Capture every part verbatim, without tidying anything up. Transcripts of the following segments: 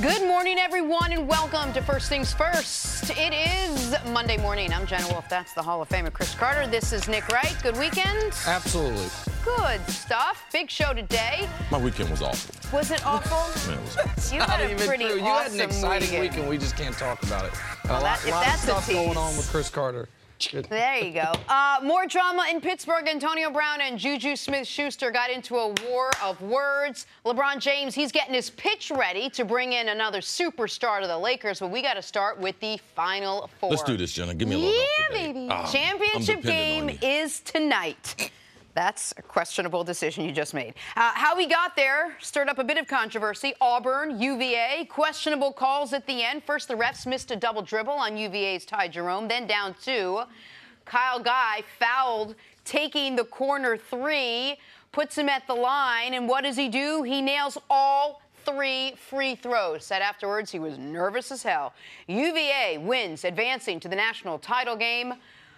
Good morning, everyone, and welcome to First Things First. It is Monday morning. I'm Jenna Wolf. That's the Hall of Famer Chris Carter. This is Nick Wright. Good weekend? Absolutely. Good stuff. Big show today. My weekend was awful. Was it awful? Man, it was You Not had a even pretty true. You awesome had an exciting weekend. weekend. We just can't talk about it. Well, a lot, that- if lot that's a of stuff going tease. on with Chris Carter. There you go. Uh, more drama in Pittsburgh. Antonio Brown and Juju Smith-Schuster got into a war of words. LeBron James, he's getting his pitch ready to bring in another superstar to the Lakers, but we got to start with the Final Four. Let's do this, Jenna. Give me a little Yeah, update. baby. Ah, I'm Championship dependent game on you. is tonight. That's a questionable decision you just made. Uh, how we got there stirred up a bit of controversy. Auburn, U V A, questionable calls at the end. First, the refs missed a double dribble on U V A's Ty Jerome. Then down two, Kyle Guy fouled, taking the corner three, puts him at the line. And what does he do? He nails all three free throws. Said afterwards he was nervous as hell. U V A wins, advancing to the national title game.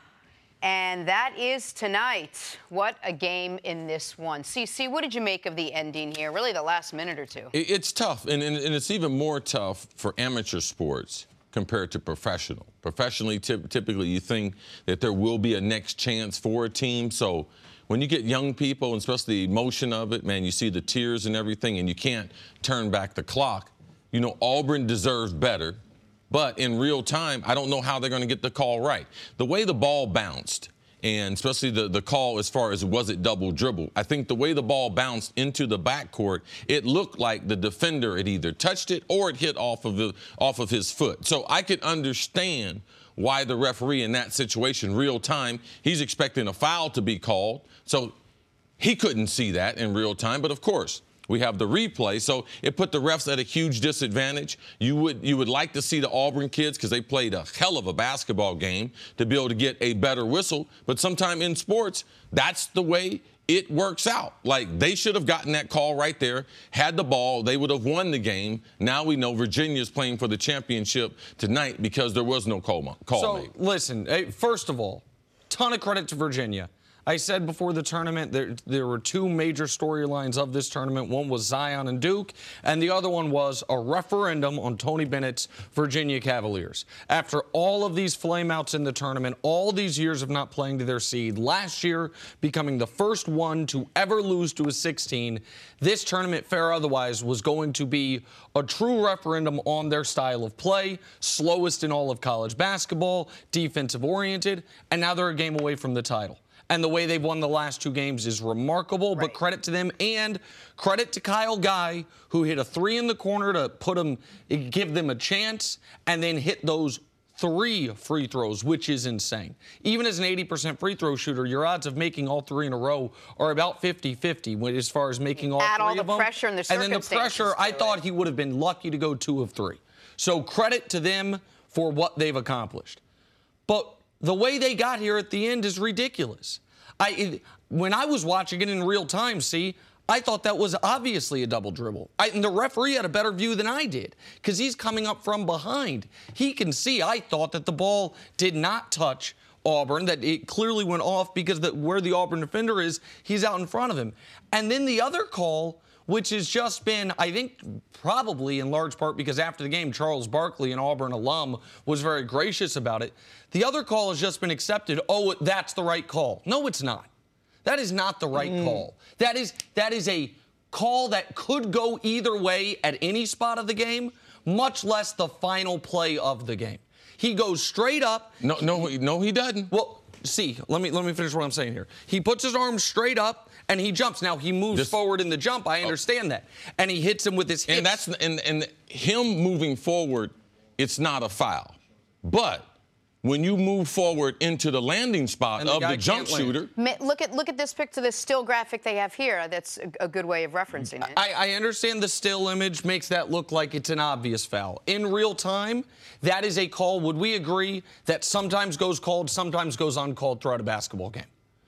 And that is tonight. What a game in this one. C C, what did you make of the ending here? Really the last minute or two. It- It's tough, and, and, and it's even more tough for amateur sports compared to professional. Professionally, typ- typically you think that there will be a next chance for a team. So when you get young people, and especially the emotion of it, man, you see the tears and everything, and you can't turn back the clock. You know, Auburn deserves better. But in real time, I don't know how they're going to get the call right. The way the ball bounced, and especially the, the call as far as was it double dribble, I think the way the ball bounced into the backcourt, it looked like the defender had either touched it or it hit off of, the, off of his foot. So I could understand why the referee in that situation, real time, he's expecting a foul to be called. So he couldn't see that in real time. But, of course, we have the replay, so it put the refs at a huge disadvantage. You would you would like to see the Auburn kids, because they played a hell of a basketball game, to be able to get a better whistle. But sometime in sports, that's the way it works out. Like, they should have gotten that call right there, had the ball, they would have won the game. Now we know Virginia's playing for the championship tonight because there was no call, call So, made. listen, hey, first of all, ton of credit to Virginia. I said before the tournament there, there were two major storylines of this tournament. One was Zion and Duke, and the other one was a referendum on Tony Bennett's Virginia Cavaliers. After all of these flameouts in the tournament, all these years of not playing to their seed, last year becoming the first one to ever lose to a sixteen, this tournament, fair or otherwise, was going to be a true referendum on their style of play, slowest in all of college basketball, defensive-oriented, and now they're a game away from the title. And the way they've won the last two games is remarkable, Right. but credit to them, and credit to Kyle Guy, who hit a three in the corner to put them, give them a chance, and then hit those three free throws, which is insane. Even as an eighty percent free throw shooter, your odds of making all three in a row are about fifty fifty as far as making all Add three all of the them. pressure and the And then the circumstances pressure, I to thought it. he would have been lucky to go two of three. So credit to them for what they've accomplished. But the way they got here at the end is ridiculous. I, it, when I was watching it in real time, see, I thought that was obviously a double dribble. I, and the referee had a better view than I did because he's coming up from behind. He can see. I thought that the ball did not touch Auburn, that it clearly went off because the, where the Auburn defender is, he's out in front of him. And then the other call, which has just been, I think, probably in large part because after the game, Charles Barkley, an Auburn alum, was very gracious about it. The other call has just been accepted. Oh, that's the right call. No, it's not. That is not the right mm. call. That is that is a call that could go either way at any spot of the game, much less the final play of the game. He goes straight up. No, no, no, he doesn't. Well, see, let me let me finish what I'm saying here. He puts his arms straight up and he jumps. Now he moves This, forward in the jump. I understand oh. that, and he hits him with his hips. And that's and and him moving forward, it's not a foul, but when you move forward into the landing spot the of guy the jump can't land. shooter. Look at look at this picture, this still graphic they have here. That's a, a good way of referencing it. I, I understand the still image makes that look like it's an obvious foul. In real time, that is a call. Would we agree that sometimes goes called, sometimes goes uncalled throughout a basketball game?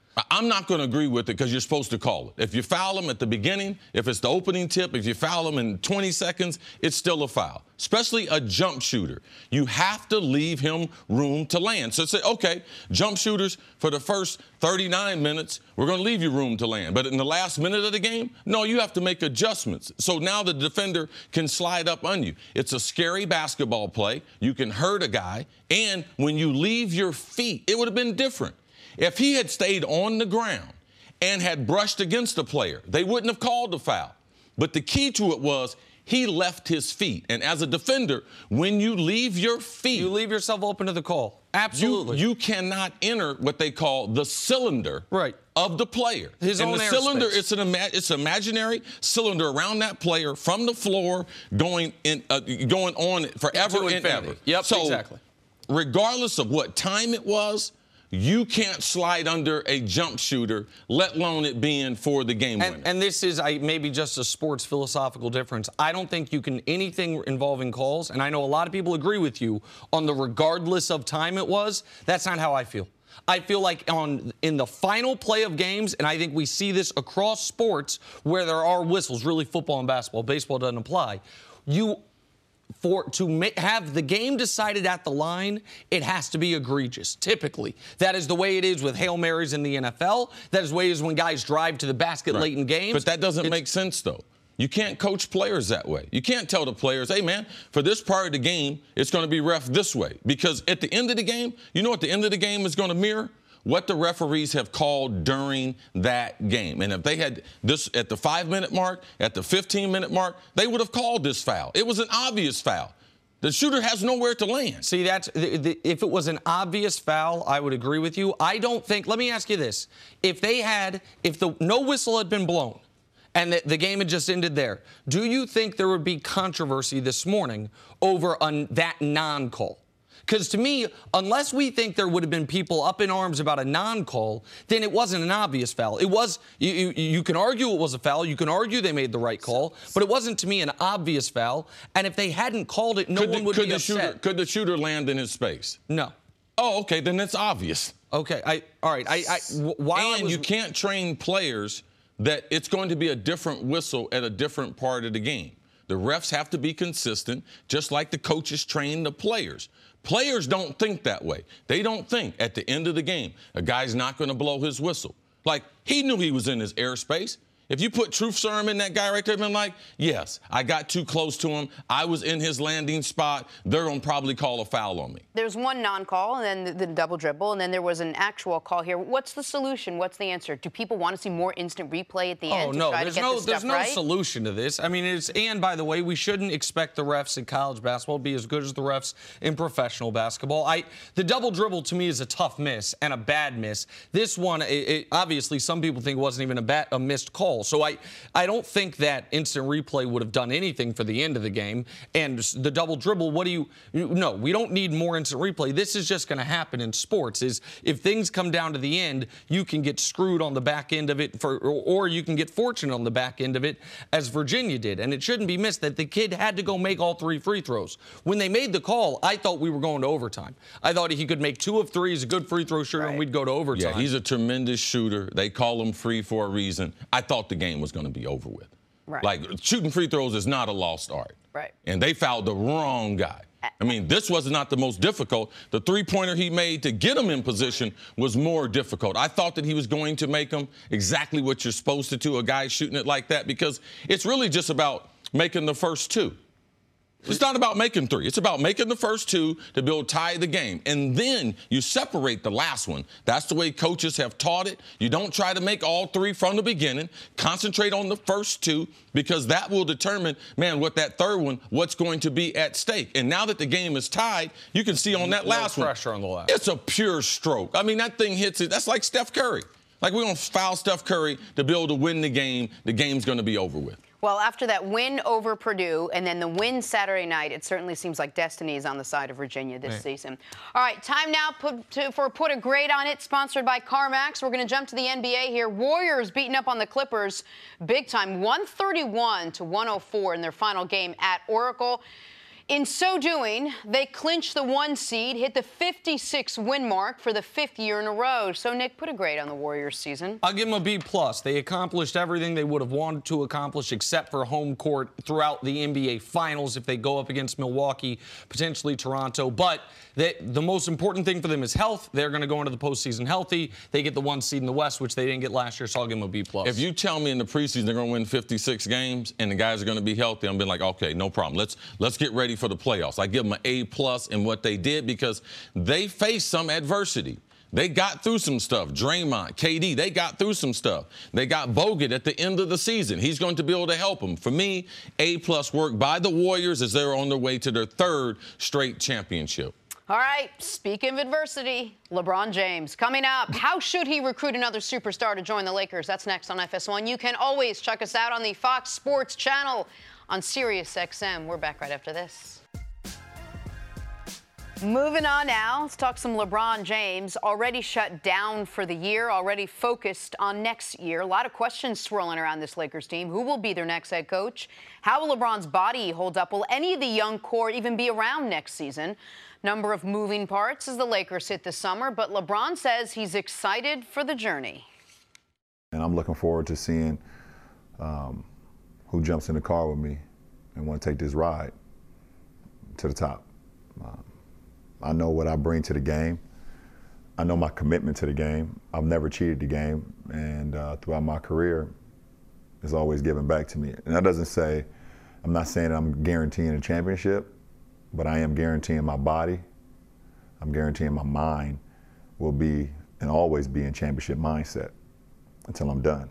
I'm not going to agree with it because you're supposed to call it. If you foul them at the beginning, if it's the opening tip, if you foul them in twenty seconds, it's still a foul, especially a jump shooter. You have to leave him room to land. So say, okay, jump shooters for the first thirty-nine minutes, we're going to leave you room to land. But in the last minute of the game, no, you have to make adjustments. So now the defender can slide up on you. It's a scary basketball play. You can hurt a guy. And when you leave your feet, it would have been different. If he had stayed on the ground and had brushed against the player, they wouldn't have called the foul. But the key to it was he left his feet. And as a defender, when you leave your feet, you leave yourself open to the call. Absolutely. You, you cannot enter what they call the cylinder right. of the player. His and own the airspace. cylinder, it's an ima- it's an imaginary cylinder around that player from the floor going in, uh, going on forever to and infinity. ever. Yep, so, exactly. Regardless of what time it was, you can't slide under a jump shooter, let alone it being for the game winner. And, and this is I, maybe just a sports philosophical difference. I don't think you can, anything involving calls, and I know a lot of people agree with you on the regardless of time it was, that's not how I feel. I feel like on in the final play of games, and I think we see this across sports where there are whistles, really football and basketball, baseball doesn't apply, you For to ma- have the game decided at the line, it has to be egregious. Typically, that is the way it is with Hail Marys in the N F L. That is the way it is when guys drive to the basket Right. late in games. But that doesn't It's, make sense, though. You can't coach players that way. You can't tell the players, hey, man, for this part of the game, it's going to be ref this way. Because at the end of the game, you know what the end of the game is going to mirror? What the referees have called during that game. And if they had this at the five-minute mark, at the fifteen-minute mark, they would have called this foul. It was an obvious foul. The shooter has nowhere to land. See, that's the, the, if it was an obvious foul, I would agree with you. I don't think. Let me ask you this: if they had, if the no whistle had been blown, and the, the game had just ended there, do you think there would be controversy this morning over an, that non-call? Because to me, unless we think there would have been people up in arms about a non-call, then it wasn't an obvious foul. It was, you, you, you can argue it was a foul. You can argue they made the right call. But it wasn't, to me, an obvious foul. And if they hadn't called it, no could one the, would could be the upset. Shooter, could the shooter land in his space? No. Oh, okay, then it's obvious. Okay, I, all right. I, I, while and I was, you can't train players that it's going to be a different whistle at a different part of the game. The refs have to be consistent, just like the coaches train the players. Players don't think that way. They don't think at the end of the game, a guy's not going to blow his whistle. Like, he knew he was in his airspace. If you put truth serum in that guy right there, been like, yes, I got too close to him. I was in his landing spot. They're going to probably call a foul on me. There's one non-call, and then the, the double dribble, and then there was an actual call here. What's the solution? What's the answer? Do people want to see more instant replay at the end oh, to no, try there's to get no, this there's stuff no right? solution to this. I mean, it's and by the way, we shouldn't expect the refs in college basketball to be as good as the refs in professional basketball. I the double dribble to me is a tough miss and a bad miss. This one, it, it, obviously, some people think it wasn't even a, bat, a missed call. So I. I don't think that instant replay would have done anything for the end of the game. And the double dribble, what do you – no, we don't need more instant replay. This is just going to happen in sports is if things come down to the end, you can get screwed on the back end of it for, or, or you can get fortunate on the back end of it as Virginia did. And it shouldn't be missed that the kid had to go make all three free throws. When they made the call, I thought we were going to overtime. I thought he could make two of three. He's a good free throw shooter, right. and we'd go to overtime. Yeah, he's a tremendous shooter. They call him free for a reason. I thought the game was going to be over with. Right. Like, shooting free throws is not a lost art. Right. And they fouled the wrong guy. I mean, this was not the most difficult. The three-pointer he made to get him in position was more difficult. I thought that he was going to make him exactly what you're supposed to do, a guy shooting it like that, because it's really just about making the first two. It's not about making three. It's about making the first two to be able to tie the game. And then you separate the last one. That's the way coaches have taught it. You don't try to make all three from the beginning. Concentrate on the first two because that will determine, man, what that third one, what's going to be at stake. And now that the game is tied, you can see on that No last one. pressure on the last. It's a pure stroke. I mean, that thing hits it. That's like Steph Curry. Like, we're going to foul Steph Curry to be able to win the game. The game's going to be over with. Well, after that win over Purdue and then the win Saturday night, it certainly seems like destiny is on the side of Virginia this right. season. All right, time now put to, for Put a Grade on It, sponsored by CarMax. We're going to jump to the N B A here. Warriors beating up on the Clippers big time, one thirty-one to one oh four in their final game at Oracle. In so doing, they clinched the one seed, hit the fifty-six win mark for the fifth year in a row. So, Nick, put a grade on the Warriors season. I'll give them a B plus. They accomplished everything they would have wanted to accomplish except for home court throughout the N B A Finals if they go up against Milwaukee, potentially Toronto. But they, the most important thing for them is health. They're going to go into the postseason healthy. They get the one seed in the West, which they didn't get last year, so I'll give them a B plus. If you tell me in the preseason they're going to win fifty-six games and the guys are going to be healthy, I'm being like, okay, no problem. Let's let's get ready for the playoffs. I give them an A plus in what they did because they faced some adversity. They got through some stuff. Draymond, K D, they got through some stuff. They got Bogut at the end of the season. He's going to be able to help them. For me, A plus work by the Warriors as they're on their way to their third straight championship. All right, speaking of adversity, LeBron James coming up. How should he recruit another superstar to join the Lakers? That's next on F S one. You can always check us out on the Fox Sports channel on Sirius X M. We're back right after this. Moving on now, let's talk some LeBron James. Already shut down for the year, already focused on next year. A lot of questions swirling around this Lakers team. Who will be their next head coach? How will LeBron's body hold up? Will any of the young core even be around next season? Number of moving parts as the Lakers hit the summer, but LeBron says he's excited for the journey. And I'm looking forward to seeing um, who jumps in the car with me and want to take this ride to the top. Um, I know what I bring to the game. I know my commitment to the game. I've never cheated the game, and uh, throughout my career, it's always given back to me. And that doesn't say, I'm not saying I'm guaranteeing a championship, but I am guaranteeing my body, I'm guaranteeing my mind will be and always be in championship mindset until I'm done.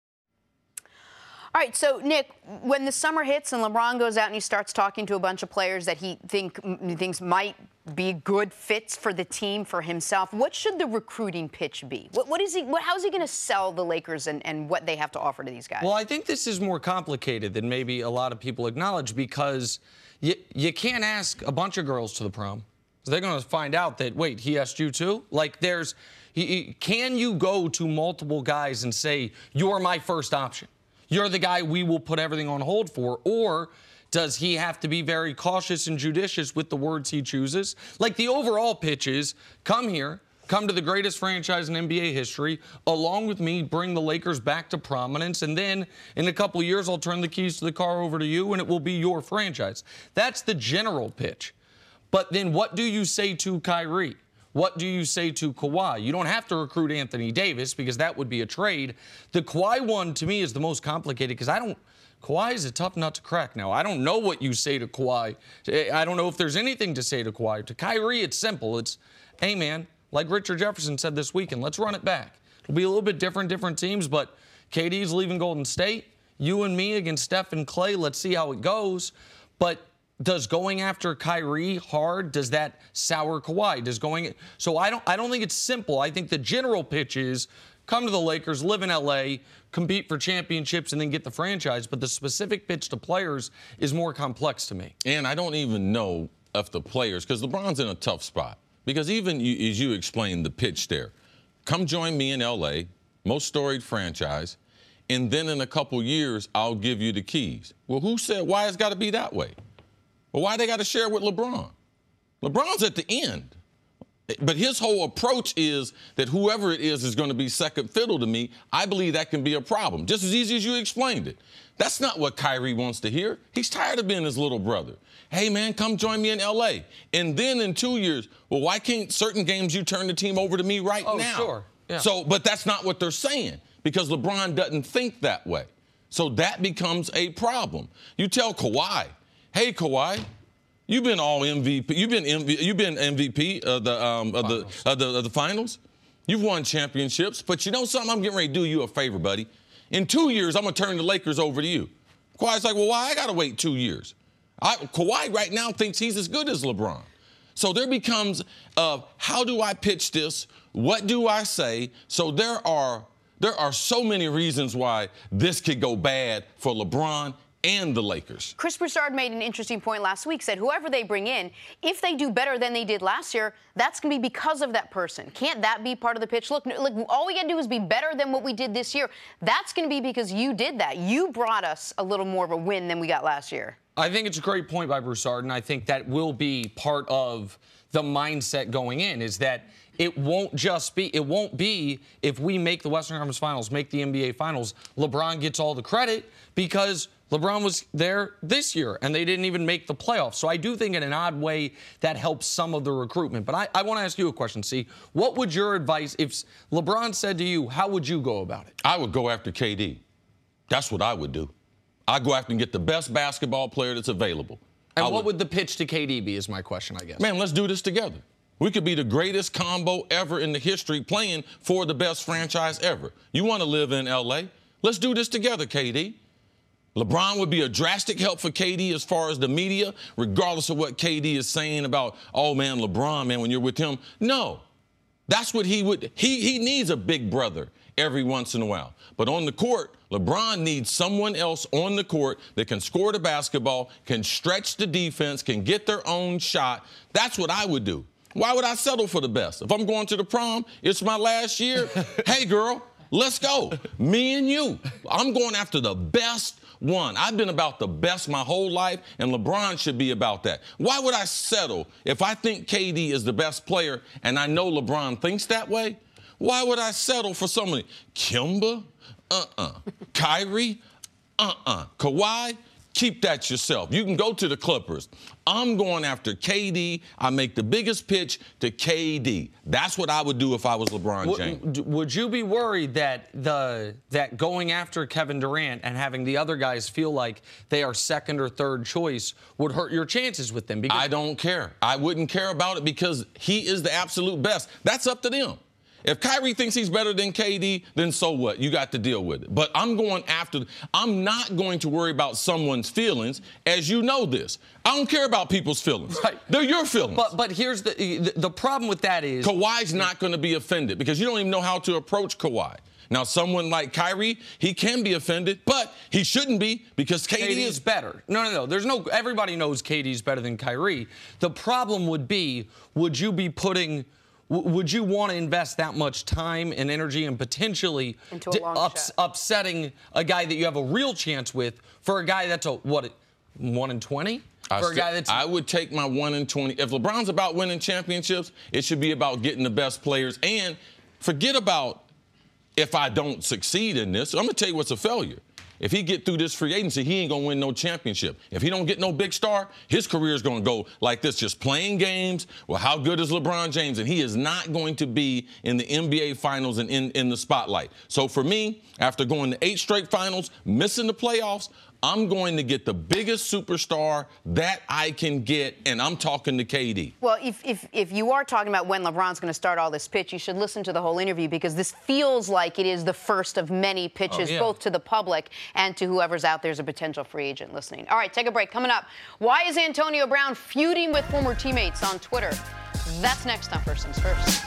All right, so, Nick, when the summer hits and LeBron goes out and he starts talking to a bunch of players that he think, he thinks might be good fits for the team, for himself, what should the recruiting pitch be? What, what is he? What, how is he going to sell the Lakers and, and what they have to offer to these guys? Well, I think this is more complicated than maybe a lot of people acknowledge because you, you can't ask a bunch of girls to the prom. They're going to find out that, wait, he asked you too? Like, there's, he, he, can you go to multiple guys and say, you're my first option? You're the guy we will put everything on hold for, or does he have to be very cautious and judicious with the words he chooses? Like, the overall pitch is, come here, come to the greatest franchise in N B A history, along with me, bring the Lakers back to prominence, and then in a couple of years, I'll turn the keys to the car over to you, and it will be your franchise. That's the general pitch. But then what do you say to Kyrie? What do you say to Kawhi? You don't have to recruit Anthony Davis because that would be a trade. The Kawhi one, to me, is the most complicated because I don't – Kawhi is a tough nut to crack now. I don't know what you say to Kawhi. I don't know if there's anything to say to Kawhi. To Kyrie, it's simple. It's, hey, man, like Richard Jefferson said this weekend, let's run it back. It'll be a little bit different, different teams, but K D's leaving Golden State. You and me against Steph and Clay, let's see how it goes. But – does going after Kyrie hard, does that sour Kawhi? Does going so I don't I don't think it's simple. I think the general pitch is come to the Lakers, live in L A, compete for championships, and then get the franchise. But the specific pitch to players is more complex to me. And I don't even know if the players, because LeBron's in a tough spot. Because even you, as you explained the pitch there, come join me in L A, most storied franchise, and then in a couple years I'll give you the keys. Well, who said why it's got to be that way? Well, why they got to share with LeBron? LeBron's at the end. But his whole approach is that whoever it is is going to be second fiddle to me. I believe that can be a problem, just as easy as you explained it. That's not what Kyrie wants to hear. He's tired of being his little brother. Hey, man, come join me in L A. And then in two years, well, why can't certain games you turn the team over to me right oh, now? Oh, sure. Yeah. So, but that's not what they're saying because LeBron doesn't think that way. So that becomes a problem. You tell Kawhi, hey, Kawhi, you've been all M V P. You've been M V P. You've been M V P of the um, of the of the of the finals. You've won championships. But you know something? I'm getting ready to do you a favor, buddy. In two years, I'm gonna turn the Lakers over to you. Kawhi's like, well, why I gotta wait two years? I, Kawhi right now thinks he's as good as LeBron. So there becomes, uh, how do I pitch this? What do I say? So there are there are so many reasons why this could go bad for LeBron and the Lakers. Chris Broussard made an interesting point last week, said whoever they bring in, if they do better than they did last year, that's going to be because of that person. Can't that be part of the pitch? Look, look, all we got to do is be better than what we did this year. That's going to be because you did that. You brought us a little more of a win than we got last year. I think it's a great point by Broussard, and I think that will be part of the mindset going in, is that it won't just be, it won't be if we make the Western Conference Finals, make the N B A Finals, LeBron gets all the credit because LeBron was there this year, and they didn't even make the playoffs. So I do think in an odd way that helps some of the recruitment. But I, I want to ask you a question, C. What would your advice, if LeBron said to you, how would you go about it? I would go after K D. That's what I would do. I'd go after and get the best basketball player that's available. And I what would, would the pitch to K D be is my question, I guess. Man, let's do this together. We could be the greatest combo ever in the history playing for the best franchise ever. You want to live in L A? Let's do this together, K D. LeBron would be a drastic help for K D as far as the media, regardless of what K D is saying about, oh, man, LeBron, man, when you're with him. No, that's what he would. He, he needs a big brother every once in a while. But on the court, LeBron needs someone else on the court that can score the basketball, can stretch the defense, can get their own shot. That's what I would do. Why would I settle for the best? If I'm going to the prom, it's my last year. Hey, girl, let's go. Me and you. I'm going after the best one. I've been about the best my whole life, and LeBron should be about that. Why would I settle if I think K D is the best player and I know LeBron thinks that way? Why would I settle for somebody? Kimba? Uh-uh. Kyrie? Uh-uh. Kawhi? Keep that yourself. You can go to the Clippers. I'm going after K D. I make the biggest pitch to K D. That's what I would do if I was LeBron James. Would, would you be worried that the that going after Kevin Durant and having the other guys feel like they are second or third choice would hurt your chances with them? Because I don't care. I wouldn't care about it because he is the absolute best. That's up to them. If Kyrie thinks he's better than K D, then so what? You got to deal with it. But I'm going after, I'm not going to worry about someone's feelings, as you know this. I don't care about people's feelings. Right. They're your feelings. But but here's the, the the problem with that is Kawhi's not going to be offended because you don't even know how to approach Kawhi. Now, someone like Kyrie, he can be offended, but he shouldn't be because K D K D is is better. No, no, no. There's no. Everybody knows K D's better than Kyrie. The problem would be, would you be putting? Would you want to invest that much time and energy and potentially Into a long ups, shot. upsetting a guy that you have a real chance with for a guy that's a what, one in twenty? I, For a st- guy that's I would take my one in twenty. If LeBron's about winning championships, it should be about getting the best players. And forget about if I don't succeed in this. I'm going to tell you what's a failure. If he get through this free agency, he ain't going to win no championship. If he don't get no big star, his career is going to go like this, just playing games. Well, how good is LeBron James? And he is not going to be in the N B A Finals and in, in the spotlight. So for me, after going to eight straight finals, missing the playoffs, I'm going to get the biggest superstar that I can get, and I'm talking to K D. Well, if, if, if you are talking about when LeBron's going to start all this pitch, you should listen to the whole interview because this feels like it is the first of many pitches, Oh, yeah. both to the public and to whoever's out there as a potential free agent listening. All right, take a break. Coming up, why is Antonio Brown feuding with former teammates on Twitter? That's next on First Things First.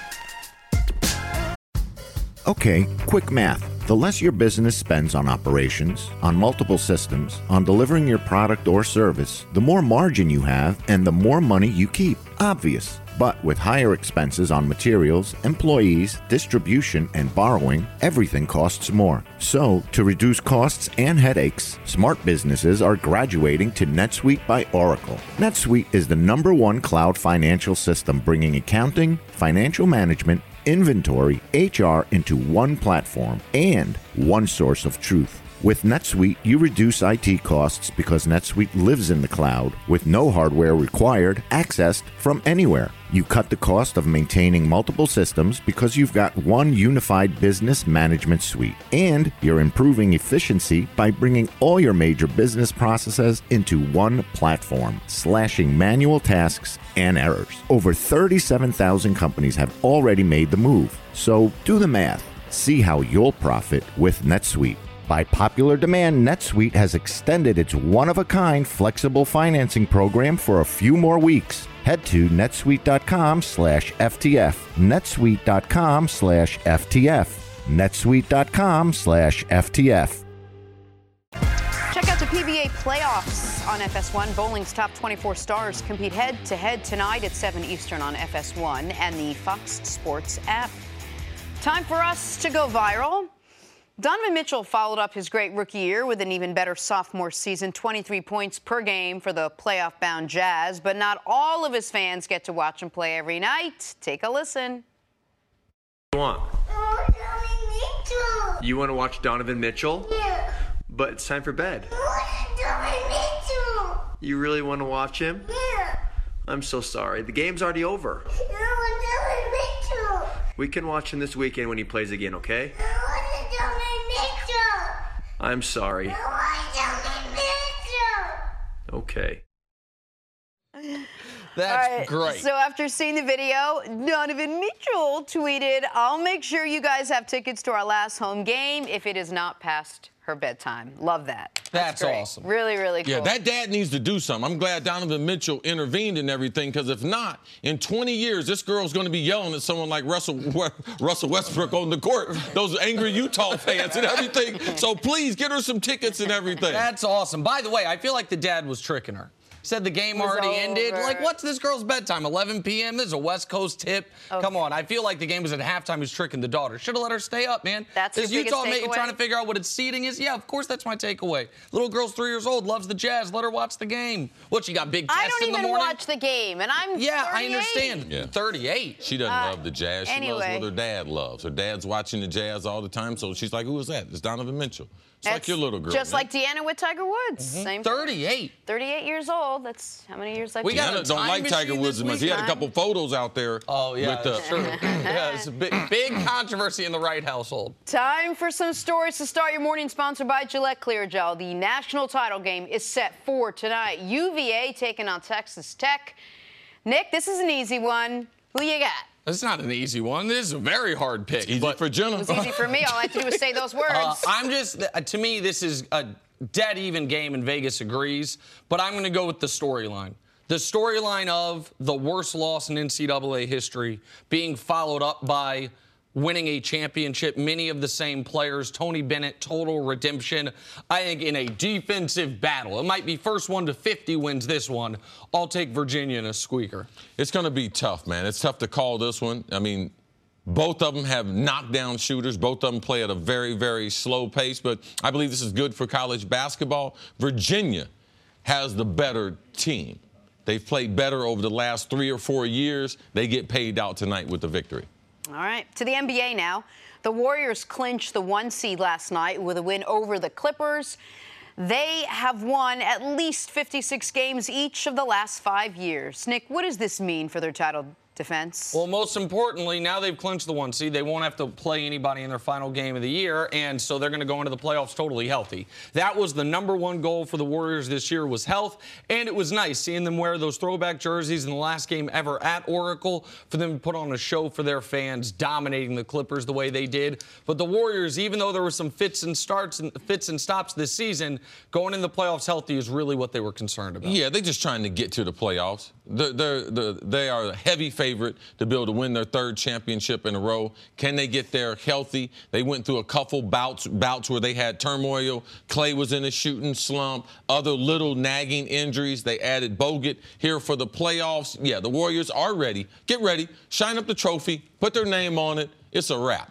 Okay, quick math. The less your business spends on operations, on multiple systems, on delivering your product or service, the more margin you have and the more money you keep. Obvious. But with higher expenses on materials, employees, distribution, and borrowing, everything costs more. So, to reduce costs and headaches, smart businesses are graduating to NetSuite by Oracle. NetSuite is the number one cloud financial system bringing accounting, financial management, inventory, H R into one platform and one source of truth. With NetSuite, you reduce I T costs because NetSuite lives in the cloud with no hardware required, accessed from anywhere. You cut the cost of maintaining multiple systems because you've got one unified business management suite. And you're improving efficiency by bringing all your major business processes into one platform, slashing manual tasks and errors. Over thirty-seven thousand companies have already made the move. So do the math. See how you'll profit with NetSuite. By popular demand, NetSuite has extended its one-of-a-kind flexible financing program for a few more weeks. Head to netsuite.com slash FTF. netsuite.com slash FTF. netsuite.com slash FTF. Check out the P B A playoffs on F S one. Bowling's top twenty-four stars compete head-to-head tonight at seven Eastern on F S one and the Fox Sports app. Time for us to go viral. Donovan Mitchell followed up his great rookie year with an even better sophomore season, twenty-three points per game for the playoff-bound Jazz. But not all of his fans get to watch him play every night. Take a listen. You want? You want to watch Donovan Mitchell? Yeah. But it's time for bed. Donovan Mitchell. You really want to watch him? Yeah. I'm so sorry. The game's already over. I want Donovan Mitchell. We can watch him this weekend when he plays again, okay? I want Donovan Mitchell. I'm sorry. I want Donovan Mitchell. Okay. That's All right, great. So after seeing the video, Donovan Mitchell tweeted, "I'll make sure you guys have tickets to our last home game if it is not past her bedtime." Love that. That's great. awesome. Really, really cool. Yeah, that dad needs to do something. I'm glad Donovan Mitchell intervened and everything, because if not, in twenty years, this girl's going to be yelling at someone like Russell Russell Westbrook on the court, those angry Utah fans and everything. So please get her some tickets and everything. That's awesome. By the way, I feel like the dad was tricking her. Said the game already over. ended. Like, what's this girl's bedtime? eleven p m? This is a West Coast tip. Okay. Come on. I feel like the game was at halftime. He's tricking the daughter. Should have let her stay up, man. That's This your biggest Utah mate takeaway? trying to figure out what its seating is. Yeah, of course that's my takeaway. Little girl's three years old, loves the Jazz. Let her watch the game. What, she got big tests I don't in the even morning? watch the game, and I'm Yeah, I thirty-eight. understand. Yeah. thirty-eight. She doesn't Uh, love the Jazz. She anyway. loves what her dad loves. Her dad's watching the Jazz all the time, so she's like, who is that? It's Donovan Mitchell. It's like That's your little girl. Just man. like Deanna with Tiger Woods. Same. thirty-eight. thirty-eight years old. That's how many years I've We been. got a Deanna don't time like Tiger machine Woods this as much. He had a week? couple photos out there. Oh, yeah, with the, that's true. Yeah, it's a big, big controversy in the Wright household. Time for some stories to start your morning, sponsored by Gillette Clear Gel. The national title game is set for tonight. U V A taking on Texas Tech. Nick, this is an easy one. Who you got? It's not an easy one. This is a very hard pick. Easy but for Jenna. It was easy for me. All I had to do was say those words. Uh, I'm just, uh, to me, this is a dead even game, and Vegas agrees. But I'm going to go with the storyline. The storyline of the worst loss in N C double A history being followed up by winning a championship, many of the same players. Tony Bennett, total redemption. I think in a defensive battle, it might be first one to fifty wins this one. I'll take Virginia in a squeaker. It's going to be tough, man. It's tough to call this one. I mean, both of them have knockdown shooters. Both of them play at a very, very slow pace. But I believe this is good for college basketball. Virginia has the better team. They've played better over the last three or four years. They get paid out tonight with the victory. All right, to the N B A now. The Warriors clinched the one seed last night with a win over the Clippers. They have won at least fifty-six games each of the last five years. Nick, what does this mean for their title defense? Well, most importantly, now they've clinched the one seed. They won't have to play anybody in their final game of the year, and so they're going to go into the playoffs totally healthy. That was the number one goal for the Warriors this year, was health, and it was nice seeing them wear those throwback jerseys in the last game ever at Oracle, for them to put on a show for their fans, dominating the Clippers the way they did. But the Warriors, even though there were some fits and starts and fits and stops this season, going in the playoffs healthy is really what they were concerned about. Yeah, they're just trying to get to the playoffs. They're, they're, they're, they are a heavy favorite to be able to win their third championship in a row. Can they get there healthy? They went through a couple bouts, bouts where they had turmoil. Clay was in a shooting slump, other little nagging injuries. They added Bogut here for the playoffs. Yeah, the Warriors are ready. Get ready. Shine up the trophy. Put their name on it. It's a wrap.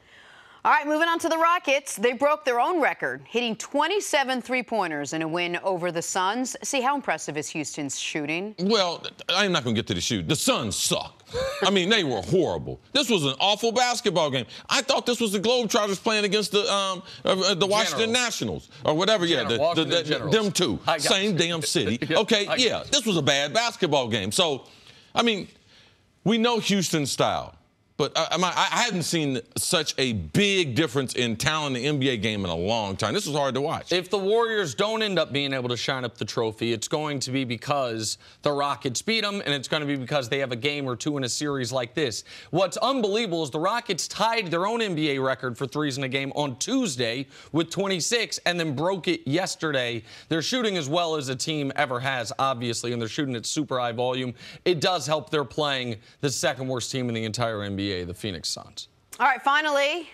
All right, moving on to the Rockets. They broke their own record, hitting twenty-seven three-pointers in a win over the Suns. See, how impressive is Houston's shooting? Well, I'm not going to get to the shoot. The Suns suck. I mean, they were horrible. This was an awful basketball game. I thought this was the Globetrotters playing against the um, uh, the Washington Generals. Nationals or whatever. General, yeah, the, Washington the, the, Generals. them two. I got Same you. damn city. Yep, Okay, I got yeah, you. this was a bad basketball game. So, I mean, we know Houston style. But I, I, I haven't seen such a big difference in talent in the N B A game in a long time. This was hard to watch. If the Warriors don't end up being able to shine up the trophy, it's going to be because the Rockets beat them, and it's going to be because they have a game or two in a series like this. What's unbelievable is the Rockets tied their own N B A record for threes in a game on Tuesday with twenty-six and then broke it yesterday. They're shooting as well as a team ever has, obviously, and they're shooting at super high volume. It does help they're playing the second worst team in the entire N B A, the Phoenix Suns. All right, finally,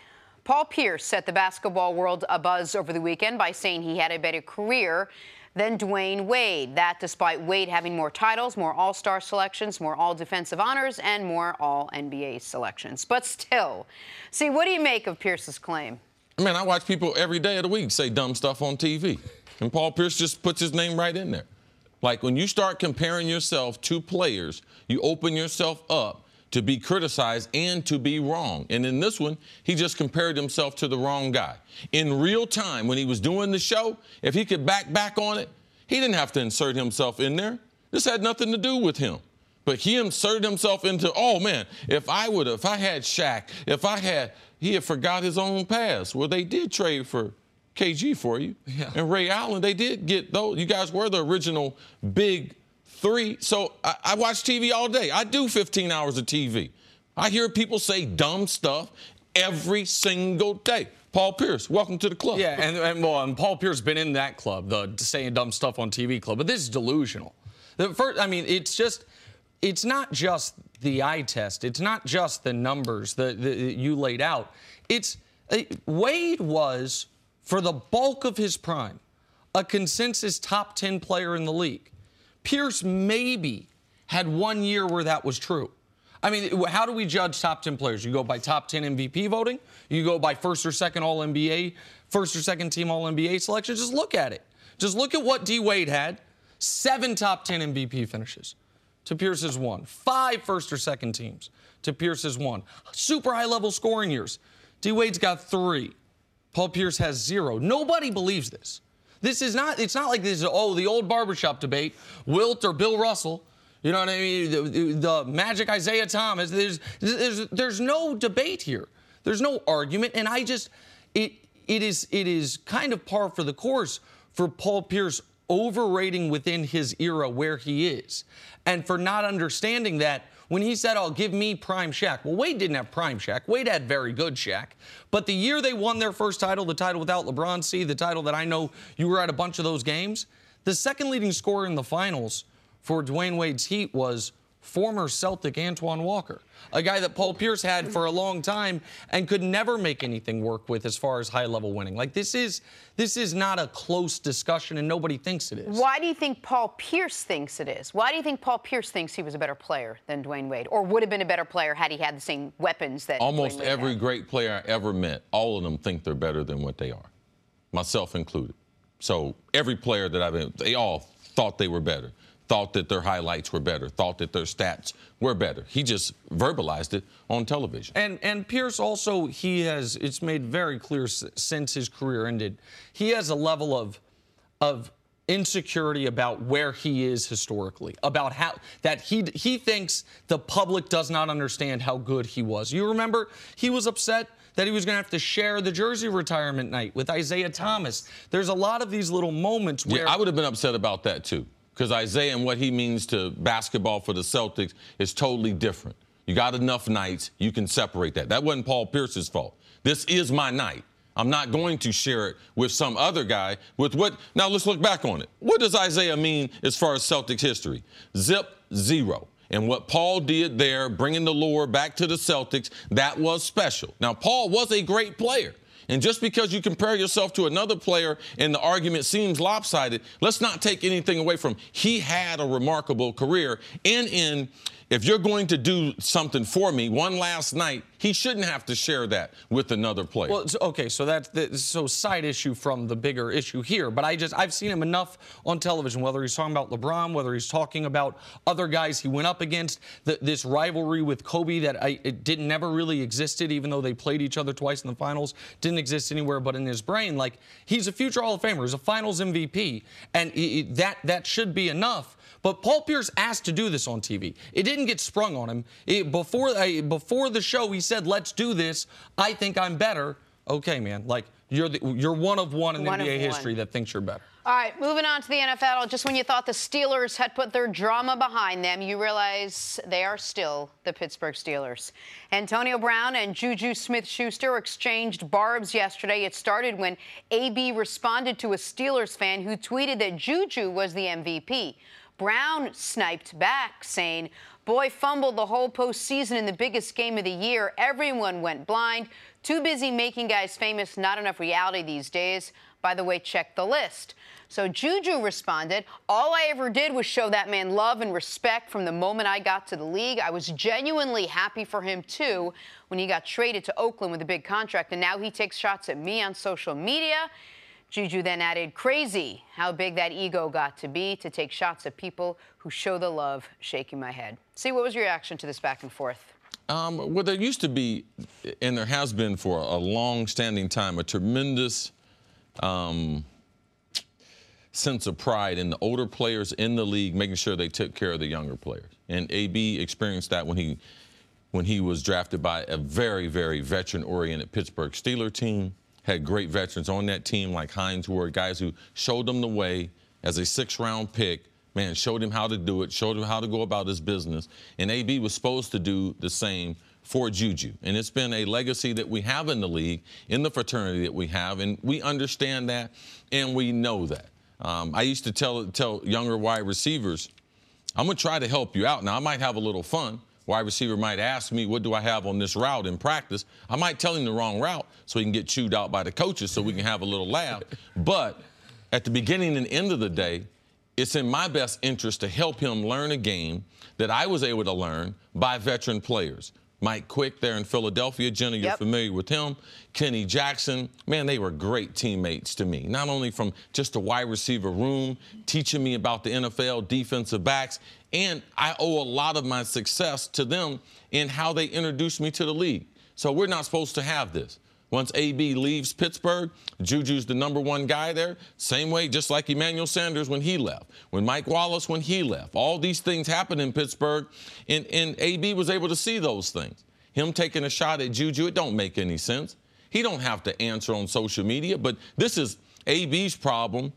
Paul Pierce set the basketball world abuzz over the weekend by saying he had a better career than Dwayne Wade. That despite Wade having more titles, more All-Star selections, more All-Defensive honors, and more All-N B A selections. But still, see, what do you make of Pierce's claim? Man, I watch people every day of the week say dumb stuff on T V. And Paul Pierce just puts his name right in there. Like, when you start comparing yourself to players, you open yourself up to be criticized and to be wrong. And in this one, he just compared himself to the wrong guy. In real time, when he was doing the show, if he could back back on it, he didn't have to insert himself in there. This had nothing to do with him. But he inserted himself into, oh, man, if I would have, if I had Shaq, if I had, he had forgot his own past. Well, they did trade for K G for you. Yeah. And Ray Allen, they did get those. You guys were the original big three. So I, I watch T V all day. I do fifteen hours of T V. I hear people say dumb stuff every single day. Paul Pierce, welcome to the club. Yeah, and, and, well, and Paul Pierce been in that club, the saying dumb stuff on T V club. But this is delusional. The first, I mean, it's just, it's not just the eye test. It's not just the numbers that, that you laid out. It's, it, Wade was, for the bulk of his prime, a consensus top ten player in the league. Pierce maybe had one year where that was true. I mean, how do we judge top ten players? You go by top ten M V P voting? You go by first or second All N B A, first or second team All N B A selection? Just look at it. Just look at what D. Wade had. Seven top ten M V P finishes to Pierce's one. Five first or second teams to Pierce's one. Super high-level scoring years. D. Wade's got three. Paul Pierce has zero. Nobody believes this. This is not, it's not like this is, oh, the old barbershop debate, Wilt or Bill Russell. You know what I mean? The, the Magic Isaiah Thomas. There's, there's, there's no debate here. There's no argument. And I just, it, it is, it is kind of par for the course for Paul Pierce overrating within his era where he is. And for not understanding that when he said, oh, give me prime Shaq. Well, Wade didn't have prime Shaq. Wade had very good Shaq. But the year they won their first title, the title without LeBron, see, the title that I know you were at a bunch of those games, the second leading scorer in the finals for Dwayne Wade's Heat was former Celtic Antoine Walker, a guy that Paul Pierce had for a long time and could never make anything work with as far as high-level winning. Like, this is this is not a close discussion, and nobody thinks it is. Why do you think Paul Pierce thinks it is? Why do you think Paul Pierce thinks he was a better player than Dwayne Wade, or would have been a better player had he had the same weapons that Almost Dwayne Wade every had? great player I ever met, all of them think they're better than what they are, myself included. So every player that I've been, they all thought they were better. Thought that their highlights were better, thought that their stats were better. He just verbalized it on television. And and Pierce also, he has, it's made very clear since his career ended, he has a level of of insecurity about where he is historically, about how that he he thinks the public does not understand how good he was. You remember he was upset that he was going to have to share the jersey retirement night with Isaiah Thomas. There's a lot of these little moments where Yeah, I would have been upset about that too. Because Isaiah and what he means to basketball for the Celtics is totally different. You got enough nights, you can separate that. That wasn't Paul Pierce's fault. This is my night. I'm not going to share it with some other guy with what. Now let's look back on it. What does Isaiah mean as far as Celtics history? Zip, zero. And what Paul did there, bringing the lore back to the Celtics, that was special. Now, Paul was a great player. And just because you compare yourself to another player and the argument seems lopsided, let's not take anything away from him. He had a remarkable career. And in, if you're going to do something for me one last night, he shouldn't have to share that with another player. Well, okay, so that's the so side issue from the bigger issue here. But I just I've seen him enough on television, whether he's talking about LeBron, whether he's talking about other guys he went up against, the, this rivalry with Kobe that I, it didn't never really existed, even though they played each other twice in the finals, didn't exist anywhere but in his brain. Like, he's a future Hall of Famer, he's a Finals M V P, and he, that that should be enough. But Paul Pierce asked to do this on T V. It didn't get sprung on him. It, before, uh, before the show, he said, let's do this. I think I'm better. Okay, man. Like, you're, the, you're one of one in One N B A of history one. that thinks you're better. All right, moving on to the N F L. Just when you thought the Steelers had put their drama behind them, you realize they are still the Pittsburgh Steelers. Antonio Brown and Juju Smith-Schuster exchanged barbs yesterday. It started when A B responded to a Steelers fan who tweeted that Juju was the M V P. Brown sniped back, saying, "Boy fumbled the whole postseason in the biggest game of the year. Everyone went blind. Too busy making guys famous, not enough reality these days. By the way, check the list." So Juju responded, "All I ever did was show that man love and respect from the moment I got to the league. I was genuinely happy for him, too, when he got traded to Oakland with a big contract, and now he takes shots at me on social media." Juju then added, "Crazy how big that ego got to be to take shots at people who show the love," shaking my head. See, what was your reaction to this back and forth? Um, well, there used to be, and there has been for a long-standing time, a tremendous um, sense of pride in the older players in the league, making sure they took care of the younger players. And A B experienced that when he when he was drafted by a very, very veteran-oriented Pittsburgh Steelers team. Had great veterans on that team like Hines Ward, guys who showed them the way as a six-round pick. Man, showed him how to do it, showed him how to go about his business. And A B was supposed to do the same for Juju. And it's been a legacy that we have in the league, in the fraternity that we have, and we understand that and we know that. Um, I used to tell, tell younger wide receivers, I'm going to try to help you out. Now, I might have a little fun. Wide receiver might ask me, what do I have on this route in practice? I might tell him the wrong route so he can get chewed out by the coaches so we can have a little laugh. But at the beginning and end of the day, it's in my best interest to help him learn a game that I was able to learn by veteran players. Mike Quick there in Philadelphia. Jenna, you're Yep. familiar with him. Kenny Jackson. Man, they were great teammates to me. Not only from just the wide receiver room, teaching me about the N F L, defensive backs, and I owe a lot of my success to them in how they introduced me to the league. So we're not supposed to have this. Once A B leaves Pittsburgh, Juju's the number one guy there. Same way, just like Emmanuel Sanders when he left, when Mike Wallace when he left. All these things happened in Pittsburgh, and, and A B was able to see those things. Him taking a shot at Juju, it don't make any sense. He don't have to answer on social media, but this is A B's problem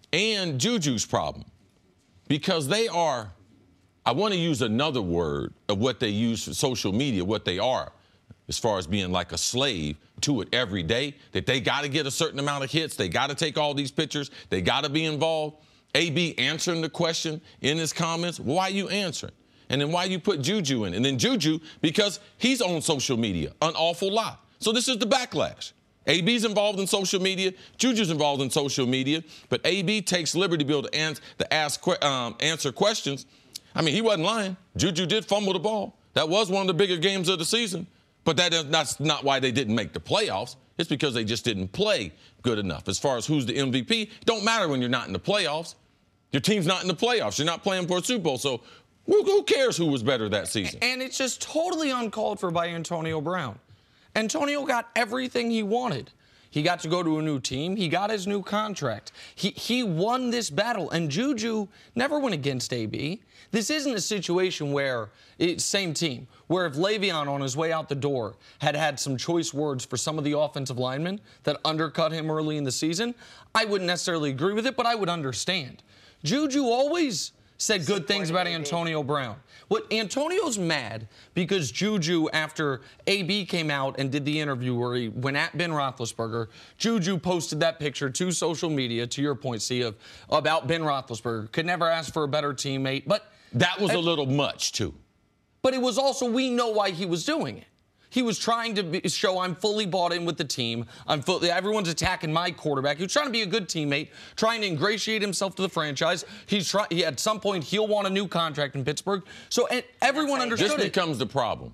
and Juju's problem because they are, I want to use another word of what they use for social media, what they are, as far as being like a slave to it every day, that they got to get a certain amount of hits. They got to take all these pictures. They got to be involved. A B answering the question in his comments, why you answering? And then why you put Juju in? And then Juju, because he's on social media an awful lot. So this is the backlash. A B's involved in social media. Juju's involved in social media. But A B takes liberty to be able to, ans- to ask, um, answer questions. I mean, he wasn't lying. Juju did fumble the ball. That was one of the bigger games of the season. But that is, that's not why they didn't make the playoffs. It's because they just didn't play good enough. As far as who's the M V P, it don't matter when you're not in the playoffs. Your team's not in the playoffs. You're not playing for a Super Bowl. So who, who cares who was better that season? And it's just totally uncalled for by Antonio Brown. Antonio got everything he wanted. He got to go to a new team. He got his new contract. He he won this battle. And Juju never went against A B. This isn't a situation where, it's same team, where if Le'Veon on his way out the door had had some choice words for some of the offensive linemen that undercut him early in the season, I wouldn't necessarily agree with it, but I would understand. Juju always said good things about Antonio Brown. What Antonio's mad because Juju, after A B came out and did the interview where he went at Ben Roethlisberger, Juju posted that picture to social media, to your point, C, of about Ben Roethlisberger. Could never ask for a better teammate, but That was a little much, too. But it was also, we know why he was doing it. He was trying to be, show I'm fully bought in with the team. I'm fully, everyone's attacking my quarterback. He was trying to be a good teammate, trying to ingratiate himself to the franchise. He's try, he, at some point, he'll want a new contract in Pittsburgh. So and everyone understood This it. becomes the problem.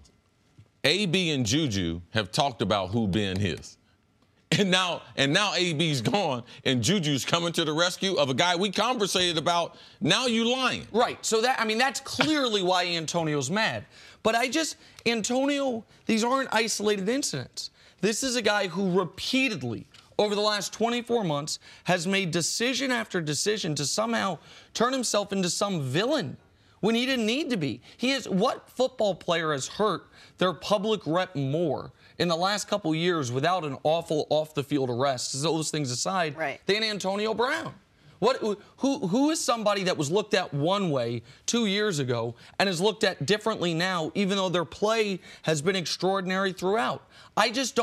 A B and Juju have talked about who been his. And now, and now A B's gone, and Juju's coming to the rescue of a guy we conversated about. Now you lying. Right. So that, I mean, that's clearly why Antonio's mad. But I just, Antonio, these aren't isolated incidents. This is a guy who repeatedly, over the last twenty-four months, has made decision after decision to somehow turn himself into some villain when he didn't need to be. He is, what football player has hurt their public rep more in the last couple years without an awful off-the-field arrest, those things aside, right, than Antonio Brown? What, who, who is somebody that was looked at one way two years ago and is looked at differently now, even though their play has been extraordinary throughout? I just don't.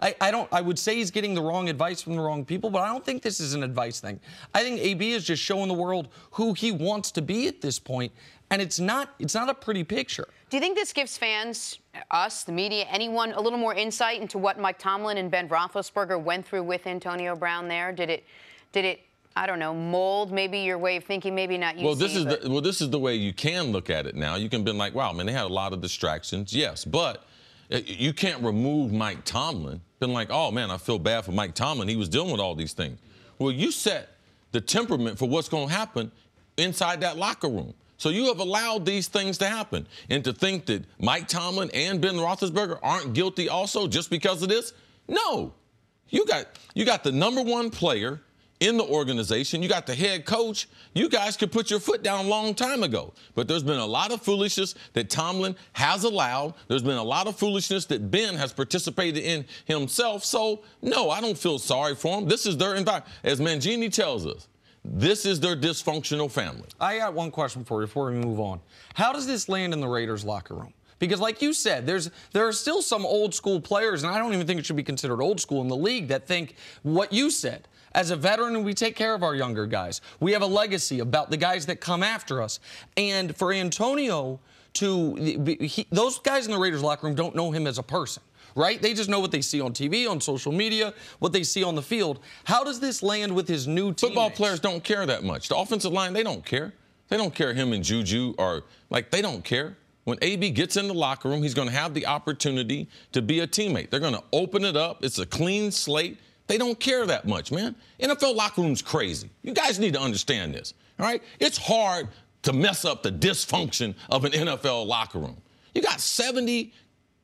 I, I don't. I would say he's getting the wrong advice from the wrong people, but I don't think this is an advice thing. I think A B is just showing the world who he wants to be at this point, and it's not. It's not a pretty picture. Do you think this gives fans, us, the media, anyone, a little more insight into what Mike Tomlin and Ben Roethlisberger went through with Antonio Brown there? Did it? Did it? I don't know, mold maybe your way of thinking, maybe not you. Well, this see, is but... the, well, this is the way you can look at it now. You can be like, wow, man, they had a lot of distractions, yes, but you can't remove Mike Tomlin. Been like, oh man, I feel bad for Mike Tomlin. He was dealing with all these things. Well, you set the temperament for what's going to happen inside that locker room. So you have allowed these things to happen, and to think that Mike Tomlin and Ben Roethlisberger aren't guilty also just because of this? No, you got you got the number one player in the organization. You got the head coach. You guys could put your foot down a long time ago. But there's been a lot of foolishness that Tomlin has allowed. There's been a lot of foolishness that Ben has participated in himself. So, no, I don't feel sorry for him. This is their environment. As Mangini tells us, this is their dysfunctional family. I got one question for you before we move on. How does this land in the Raiders locker room? Because like you said, there's there are still some old school players, and I don't even think it should be considered old school in the league, that think what you said. As a veteran, we take care of our younger guys. We have a legacy about the guys that come after us. And for Antonio to he, those guys in the Raiders locker room don't know him as a person, right? They just know what they see on T V, on social media, what they see on the field. How does this land with his new teammates? Football players don't care that much. The offensive line, they don't care. They don't care him and Juju, or like they don't care. When A B gets in the locker room, he's going to have the opportunity to be a teammate. They're going to open it up. It's a clean slate. They don't care that much, man. N F L locker room's crazy. You guys need to understand this, all right? It's hard to mess up the dysfunction of an N F L locker room. You got seventy,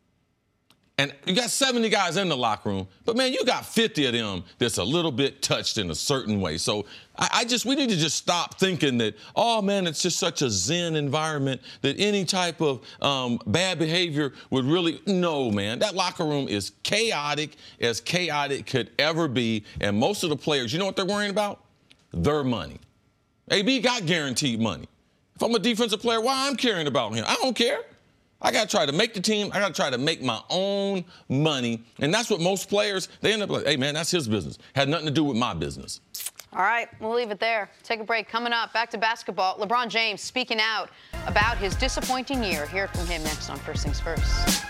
and you got seventy guys in the locker room, but, man, you got fifty of them that's a little bit touched in a certain way. So I, I just, we need to just stop thinking that, oh, man, it's just such a zen environment that any type of um, bad behavior would really, no, man. That locker room is chaotic as chaotic could ever be, and most of the players, you know what they're worrying about? Their money. A B got guaranteed money. If I'm a defensive player, why I'm caring about him? I don't care. I got to try to make the team. I got to try to make my own money. And that's what most players, they end up like, hey, man, that's his business. Had nothing to do with my business. All right, we'll leave it there. Take a break. Coming up, back to basketball. LeBron James speaking out about his disappointing year. Hear from him next on First Things First.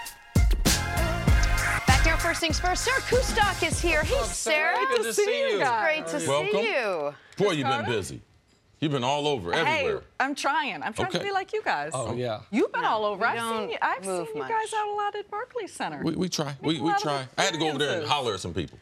Back here, First Things First. Sarah Kustok is here. Hey, Sarah. Good to see you. Great to Welcome. see you. Boy, you've been busy. You've been all over, everywhere. Hey, I'm trying. I'm trying Okay. to be like you guys. Oh, yeah. You've been No, all over. we I've don't seen you, I've move seen you much. guys out a lot at Barclays Center. We, we try. We, a we lot of try. I had to go over there and experiences. holler at some people.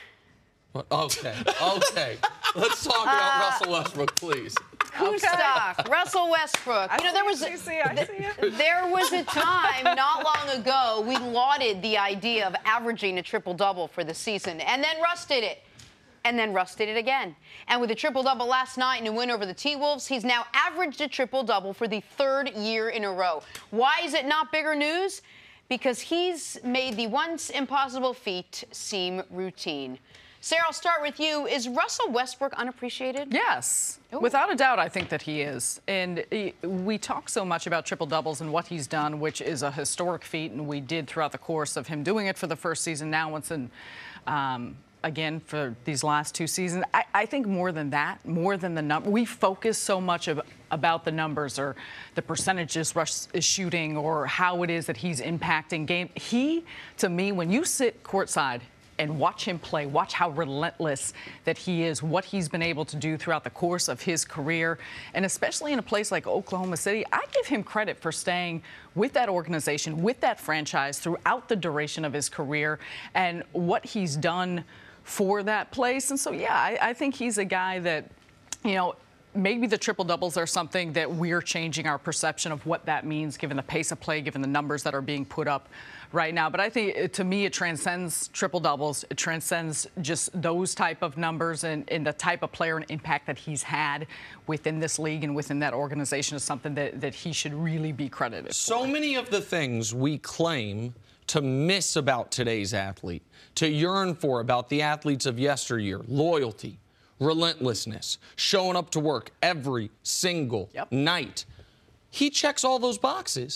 Okay, okay. Let's talk about Russell Westbrook, please. Kustok, Russell Westbrook. I You know, there was see you, see, I see you. there was a time not long ago we lauded the idea of averaging a triple-double for the season, and then Russ did it. And then Russ did it again. And with a triple-double last night and a win over the T-Wolves, he's now averaged a triple-double for the third year in a row. Why is it not bigger news? Because he's made the once impossible feat seem routine. Sarah, I'll start with you. Is Russell Westbrook unappreciated? Yes. Ooh. Without a doubt, I think that he is. And he, we talk so much about triple doubles and what he's done, which is a historic feat, and we did throughout the course of him doing it for the first season. Now, once in, um, again, for these last two seasons, I, I think more than that, more than the number. We focus so much of, about the numbers or the percentages Russ is shooting or how it is that he's impacting game. He, to me, when you sit courtside and watch him play, watch how relentless that he is, what he's been able to do throughout the course of his career, and especially in a place like Oklahoma City, I give him credit for staying with that organization, with that franchise throughout the duration of his career and what he's done for that place. And so, yeah, I, I think he's a guy that, you know, maybe the triple doubles are something that we're changing our perception of what that means, given the pace of play, given the numbers that are being put up right now. But I think, it, to me, it transcends triple doubles. It transcends just those type of numbers, and, and the type of player and impact that he's had within this league and within that organization is something that, that he should really be credited So for. many of the things we claim to miss about today's athlete, to yearn for about the athletes of yesteryear: loyalty, relentlessness, showing up to work every single Yep. night. He checks all those boxes.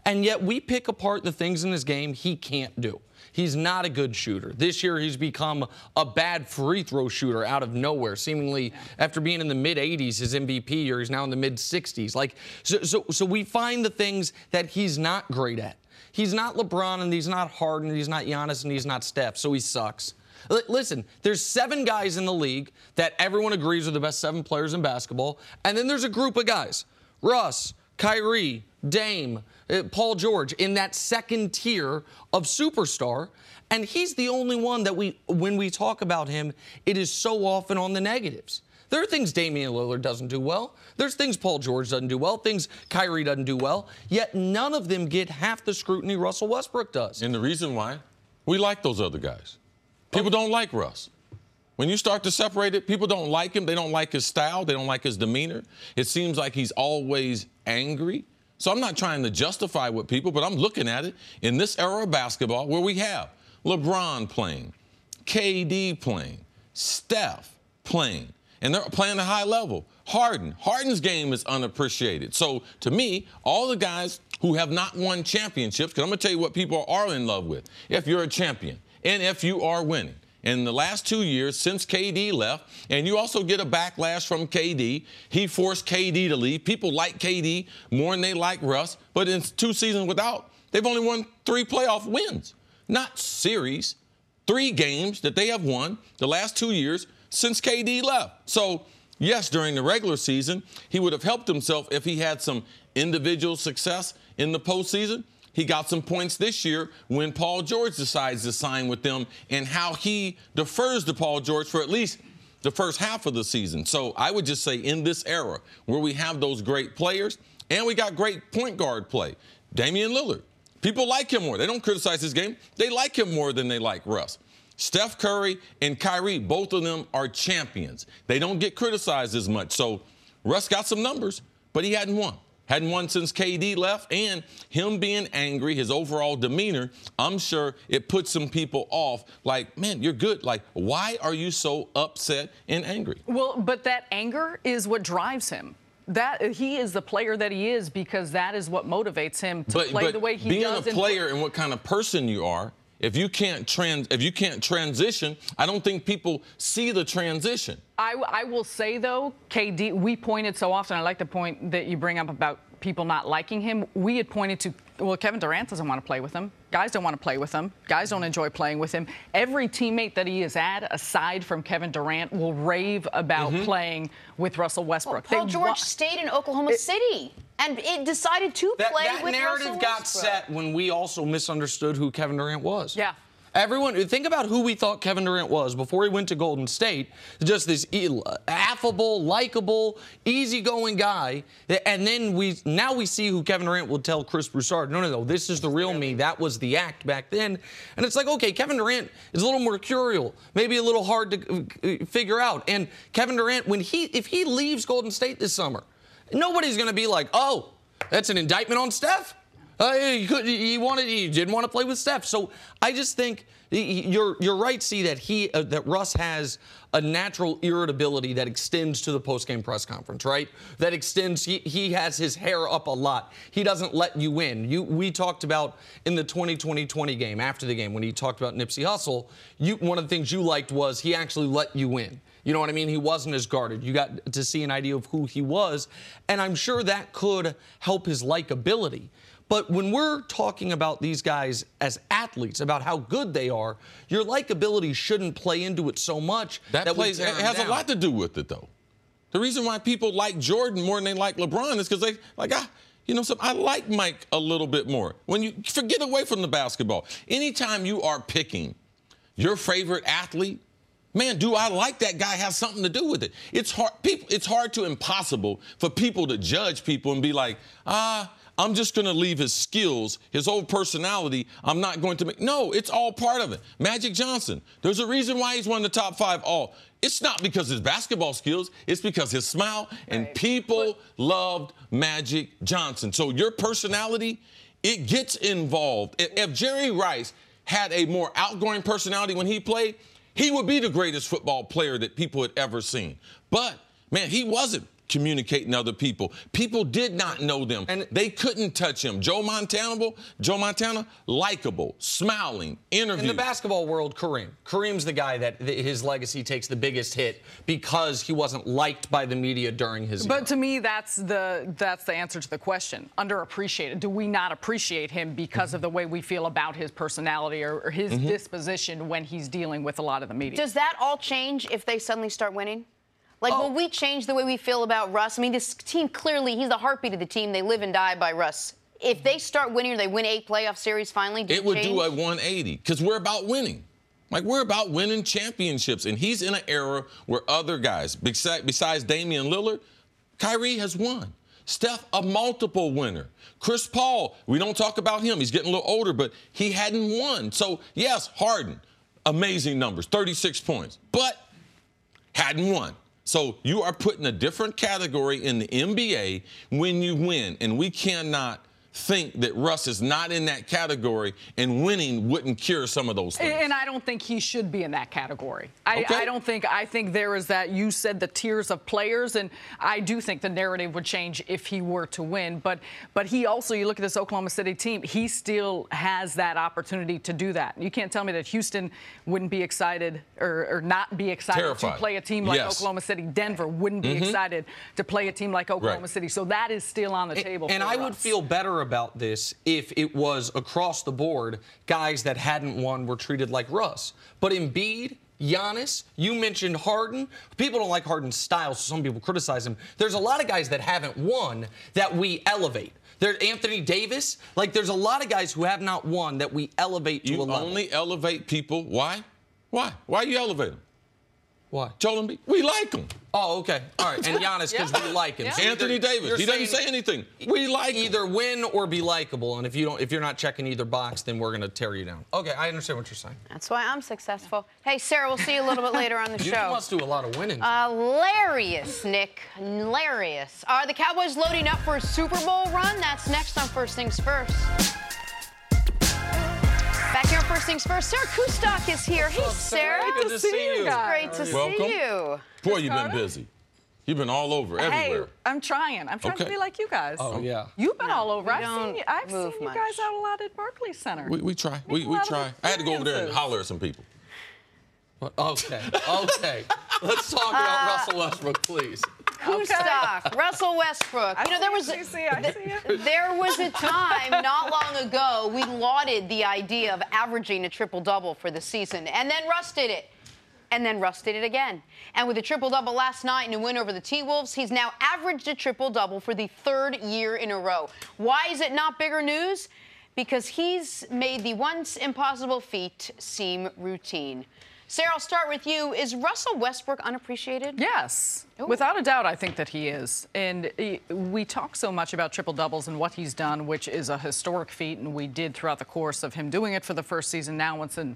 And yet we pick apart the things in his game he can't do. He's not a good shooter. This year, he's become a bad free throw shooter out of nowhere. Seemingly, yeah. after being in the mid eighties, his M V P year, he's now in the mid sixties. Like, so, so, so we find the things that he's not great at. He's not LeBron, and he's not Harden, and he's not Giannis, and he's not Steph, so he sucks. L- listen, there's seven guys in the league that everyone agrees are the best seven players in basketball, and then there's a group of guys, Russ, Kyrie, Dame, uh, Paul George, in that second tier of superstar, and he's the only one that we, when we talk about him, it is so often on the negatives. There are things Damian Lillard doesn't do well. There's things Paul George doesn't do well, things Kyrie doesn't do well, yet none of them get half the scrutiny Russell Westbrook does. And the reason why, we like those other guys. People don't like Russ. When you start to separate it, people don't like him. They don't like his style. They don't like his demeanor. It seems like he's always angry. So I'm not trying to justify what people, but I'm looking at it in this era of basketball where we have LeBron playing, K D playing, Steph playing, and they're playing a high level. Harden. Harden's game is unappreciated. So to me, all the guys who have not won championships, because I'm going to tell you what people are in love with. If you're a champion and if you are winning. In the last two years since K D left, and you also get a backlash from K D. He forced K D to leave. People like K D more than they like Russ. But in two seasons without, they've only won three playoff wins. Not series. Three games that they have won the last two years since K D left. So, yes, during the regular season, he would have helped himself if he had some individual success in the postseason. He got some points this year when Paul George decides to sign with them and how he defers to Paul George for at least the first half of the season. So I would just say in this era where we have those great players and we got great point guard play, Damian Lillard, people like him more. They don't criticize his game. They like him more than they like Russ. Steph Curry and Kyrie, both of them are champions. They don't get criticized as much. So Russ got some numbers, but he hadn't won. Hadn't won since K D left, and him being angry, his overall demeanor, I'm sure it put some people off. Like, man, you're good. Like, why are you so upset and angry? Well, but that anger is what drives him. That he is the player that he is because that is what motivates him to but, play but the way he being does. Being a player and what kind of person you are, if you can't trans, if you can't transition, I don't think people see the transition. I, I will say, though, K D, we pointed so often, I like the point that you bring up about people not liking him. We had pointed to, well, Kevin Durant doesn't want to play with him. Guys don't want to play with him. Guys don't enjoy playing with him. Every teammate that he has had, aside from Kevin Durant, will rave about mm-hmm. playing with Russell Westbrook. Well, Paul they George wa- stayed in Oklahoma it, City. And it decided to that, play that with narrative Russell got Westbrook. set when we also misunderstood who Kevin Durant was. Yeah. Everyone, think about who we thought Kevin Durant was before he went to Golden State. Just this affable, likable, easygoing guy. And then we now we see who Kevin Durant will tell Chris Broussard, no, no, no, this is the real me. That was the act back then. And it's like, okay, Kevin Durant is a little mercurial, maybe a little hard to figure out. And Kevin Durant, when he if he leaves Golden State this summer, nobody's going to be like, oh, that's an indictment on Steph. Uh, he, could, he wanted, he didn't want to play with Steph. So I just think he, you're you're right, see that he uh, that Russ has a natural irritability that extends to the postgame press conference, right? That extends. He he has his hair up a lot. He doesn't let you in. You we talked about in the twenty twenty twenty game after the game when he talked about Nipsey Hussle. You one of the things you liked was he actually let you in. You know what I mean? He wasn't as guarded. You got to see an idea of who he was, and I'm sure that could help his likability. But when we're talking about these guys as athletes, about how good they are, your likability shouldn't play into it so much. That, that plays, it has down. a lot to do with it, though. The reason why people like Jordan more than they like LeBron is because they, like, I, you know, so I like Mike a little bit more. When you forget away from the basketball, anytime you are picking your favorite athlete, man, do I like that guy has something to do with it. It's hard, people, it's hard to impossible for people to judge people and be like, ah, I'm just going to leave his skills, his whole personality. I'm not going to make. No, it's all part of it. Magic Johnson. There's a reason why he's one of the top five all. It's not because of his basketball skills. It's because his smile. And right. people loved Magic Johnson. So your personality, it gets involved. If, if Jerry Rice had a more outgoing personality when he played, he would be the greatest football player that people had ever seen. But, man, he wasn't. communicating to other people. People did not know them. And they couldn't touch him. Joe Montana, Joe Montana, likable, smiling, interview. In the basketball world, Kareem. Kareem's the guy that th- his legacy takes the biggest hit because he wasn't liked by the media during his But era. to me, that's the that's the answer to the question. Underappreciated. Do we not appreciate him because mm-hmm. of the way we feel about his personality or, or his mm-hmm. disposition when he's dealing with a lot of the media? Does that all change if they suddenly start winning? Like, oh. will we change the way we feel about Russ? I mean, this team, clearly, he's the heartbeat of the team. They live and die by Russ. If they start winning or they win eight playoff series finally, do it it would change? do a one eighty because we're about winning. Like, we're about winning championships. And he's in an era where other guys, besides, besides Damian Lillard, Kyrie has won. Steph, a multiple winner. Chris Paul, we don't talk about him. He's getting a little older, but he hadn't won. So, yes, Harden, amazing numbers, thirty-six points, but hadn't won. So you are put in a different category in the N B A when you win, and we cannot think that Russ is not in that category and winning wouldn't cure some of those things. And I don't think he should be in that category. I, okay. I don't think, I think there is that, you said the tiers of players, and I do think the narrative would change if he were to win. But but he also, you look at this Oklahoma City team, he still has that opportunity to do that. You can't tell me that Houston wouldn't be excited or, or not be excited Terrified. to play a team like yes. Oklahoma City. Denver wouldn't be mm-hmm. excited to play a team like Oklahoma right. City. So that is still on the and, table And for I us. would feel better about this if it was across the board, guys that hadn't won were treated like Russ. But Embiid, Giannis, you mentioned Harden. People don't like Harden's style, so some people criticize him. There's a lot of guys that haven't won that we elevate. There's Anthony Davis. Like, there's a lot of guys who have not won that we elevate to you a level. You only elevate people. Why? Why? Why you elevate them? Why? Joel Embiid. We like him. Oh, okay. All right. And Giannis, because yeah. we like him. Yeah. So Anthony either, Davis. He doesn't say anything. We like either him. win or be likable. And if you don't, if you're not checking either box, then we're going to tear you down. Okay, I understand what you're saying. That's why I'm successful. Hey, Sarah, we'll see you a little bit later on the You show. must do a lot of winning. Uh, hilarious, Nick. Hilarious. Are the Cowboys loading up for a Super Bowl run? That's next on First Things First. Back here on First Things First, Sarah Kustok is here. Hey, Sarah. Good to see you. Great to Welcome. see you. Boy, you've been busy. You've been all over, everywhere. Hey, I'm trying. I'm trying Okay. to be like you guys. Oh, yeah. You've been No, all over. we I've don't seen you, I've move seen you much. guys out a lot at Barclays Center. We, we try. We, a we lot of try. I had to go over there and experiences. holler at some people. Okay, okay. Let's talk about Russell Westbrook, please. Kustok, Russell Westbrook. I You know, there was see, I see, I see you. there was a time not long ago we lauded the idea of averaging a triple-double for the season, and then Russ did it. And then Russ did it again. And with a triple-double last night and a win over the T-Wolves, he's now averaged a triple-double for the third year in a row. Why is it not bigger news? Because he's made the once impossible feat seem routine. Sarah, I'll start with you. Is Russell Westbrook unappreciated? Yes. Ooh. Without a doubt, I think that he is. And he, we talk so much about triple doubles and what he's done, which is a historic feat, and we did throughout the course of him doing it for the first season. Now, once in,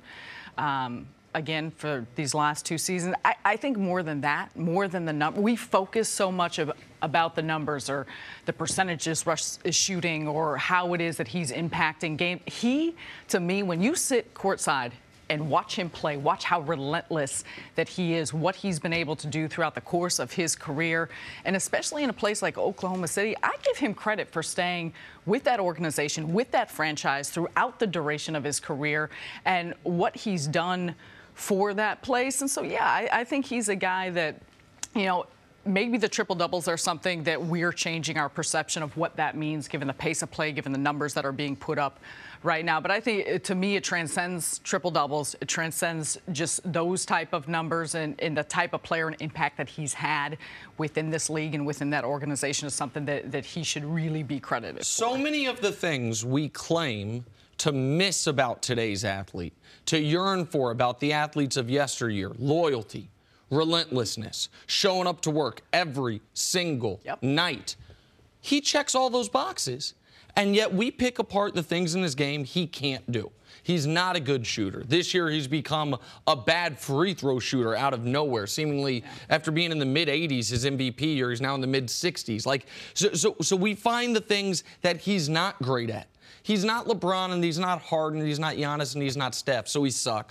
um, again, for these last two seasons, I, I think more than that, more than the number. We focus so much of, about the numbers or the percentages Russ is shooting or how it is that he's impacting game. He, to me, when you sit courtside and watch him play, watch how relentless that he is, what he's been able to do throughout the course of his career, and especially in a place like Oklahoma City, I give him credit for staying with that organization, with that franchise throughout the duration of his career and what he's done for that place. And so, yeah, I, I think he's a guy that, you know, maybe the triple doubles are something that we're changing our perception of what that means, given the pace of play, given the numbers that are being put up right now. But I think, it, to me, it transcends triple doubles. It transcends just those type of numbers, and, and the type of player and impact that he's had within this league and within that organization is something that, that he should really be credited So for. many of the things we claim to miss about today's athlete, to yearn for about the athletes of yesteryear: loyalty, relentlessness, showing up to work every single Yep. night. He checks all those boxes, and yet we pick apart the things in his game he can't do. He's not a good shooter. This year, he's become a bad free throw shooter out of nowhere. Seemingly, yeah. after being in the mid eighties, his M V P year, he's now in the mid sixties. Like, so, so, so we find the things that he's not great at. He's not LeBron, and he's not Harden, and he's not Giannis, and he's not Steph, so he sucks.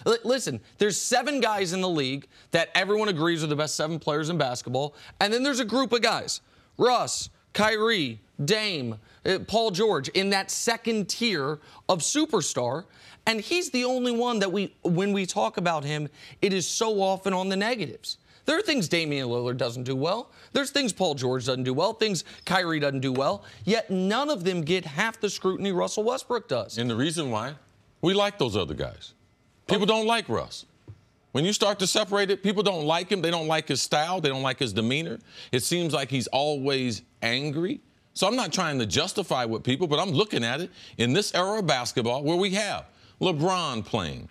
L- listen, there's seven guys in the league that everyone agrees are the best seven players in basketball, and then there's a group of guys, Russ, Kyrie, Dame, uh, Paul George, in that second tier of superstar, and he's the only one that we, when we talk about him, it is so often on the negatives. There are things Damian Lillard doesn't do well. There's things Paul George doesn't do well, things Kyrie doesn't do well, yet none of them get half the scrutiny Russell Westbrook does. And the reason why, we like those other guys. People don't like Russ. When you start to separate it, people don't like him. They don't like his style. They don't like his demeanor. It seems like he's always angry. So I'm not trying to justify with people, but I'm looking at it in this era of basketball where we have LeBron playing,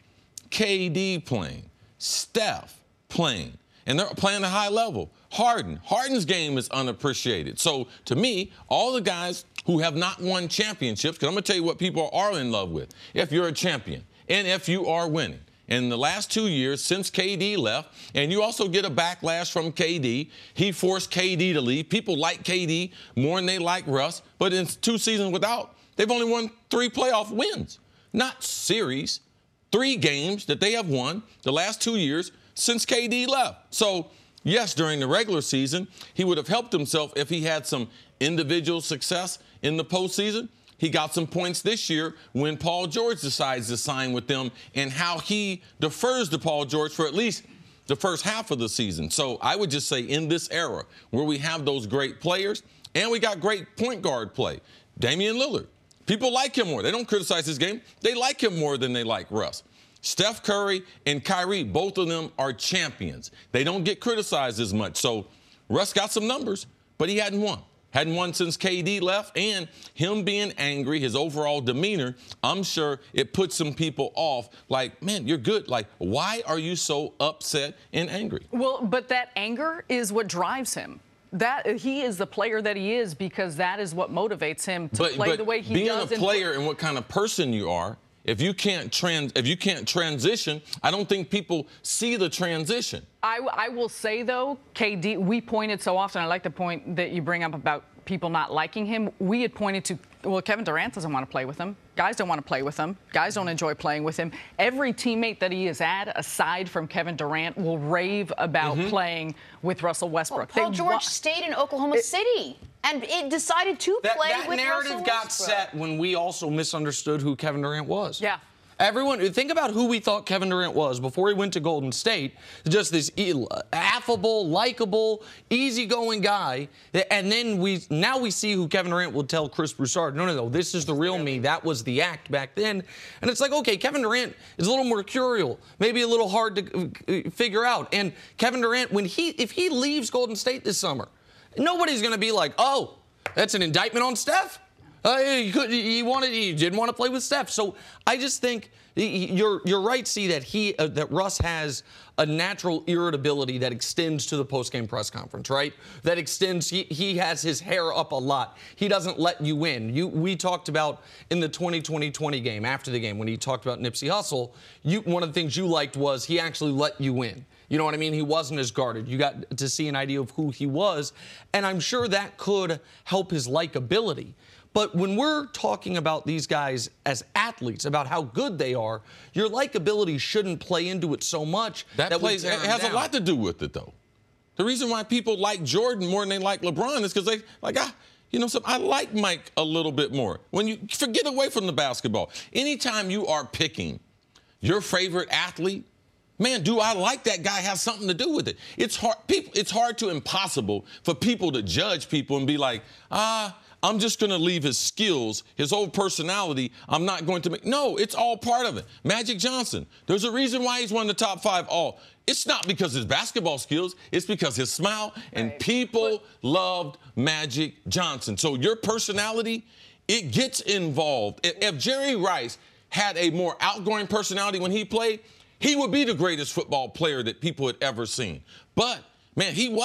K D playing, Steph playing, and they're playing at a high level. Harden. Harden's game is unappreciated. So to me, all the guys who have not won championships, because I'm going to tell you what people are in love with. If you're a champion and if you are winning. In the last two years since K D left, and you also get a backlash from K D. He forced K D to leave. People like K D more than they like Russ, but in two seasons without, they've only won three playoff wins. Not series, three games that they have won the last two years since K D left. So, yes, during the regular season, he would have helped himself if he had some individual success in the postseason. He got some points this year when Paul George decides to sign with them and how he defers to Paul George for at least the first half of the season. So I would just say in this era where we have those great players and we got great point guard play, Damian Lillard, people like him more. They don't criticize his game. They like him more than they like Russ. Steph Curry and Kyrie, both of them are champions. They don't get criticized as much. So Russ got some numbers, but he hadn't won. Hadn't won since K D left, and him being angry, his overall demeanor, I'm sure it puts some people off. Like, man, you're good. Like, why are you so upset and angry? Well, but that anger is what drives him. That he is the player that he is because that is what motivates him to but, play but the way he being does. Being a player and what kind of person you are, if you can't trans, if you can't transition, I don't think people see the transition. I, I will say, though, K D, we pointed so often, I like the point that you bring up about people not liking him. We had pointed to, well, Kevin Durant doesn't want to play with him. Guys don't want to play with him. Guys don't enjoy playing with him. Every teammate that he has had, aside from Kevin Durant, will rave about mm-hmm. playing with Russell Westbrook. Well, Paul they George wa- stayed in Oklahoma it, City. And it decided to that, play that with Russell Westbrook. That narrative got set when we also misunderstood who Kevin Durant was. Yeah. Everyone, think about who we thought Kevin Durant was before he went to Golden State. Just this affable, likable, easygoing guy. And then we now we see who Kevin Durant will tell Chris Broussard, no, no, no, this is the real me. That was the act back then. And it's like, okay, Kevin Durant is a little mercurial, maybe a little hard to figure out. And Kevin Durant, when he if he leaves Golden State this summer, nobody's going to be like, oh, that's an indictment on Steph. Uh, he, could, he wanted, he didn't want to play with Steph. So I just think he, you're you're right, see that he uh, that Russ has a natural irritability that extends to the postgame press conference, right? That extends. He, he has his hair up a lot. He doesn't let you in. You we talked about in the twenty twenty twenty game after the game when he talked about Nipsey Hussle. You one of the things you liked was he actually let you in. You know what I mean? He wasn't as guarded. You got to see an idea of who he was, and I'm sure that could help his likability. But when we're talking about these guys as athletes, about how good they are, your likability shouldn't play into it so much. That, that plays, it has down. a lot to do with it, though. The reason why people like Jordan more than they like LeBron is because they, like, I, you know, so I like Mike a little bit more. When you forget away from the basketball, anytime you are picking your favorite athlete, man, do I like that guy has something to do with it. It's hard, people, it's hard to impossible for people to judge people and be like, ah, I'm just going to leave his skills, his whole personality. I'm not going to make. No, it's all part of it. Magic Johnson. There's a reason why he's one of the top five all. It's not because of his basketball skills. It's because his smile. And right. people but, loved Magic Johnson. So your personality, it gets involved. If, if Jerry Rice had a more outgoing personality when he played, he would be the greatest football player that people had ever seen. But, man, he wasn't.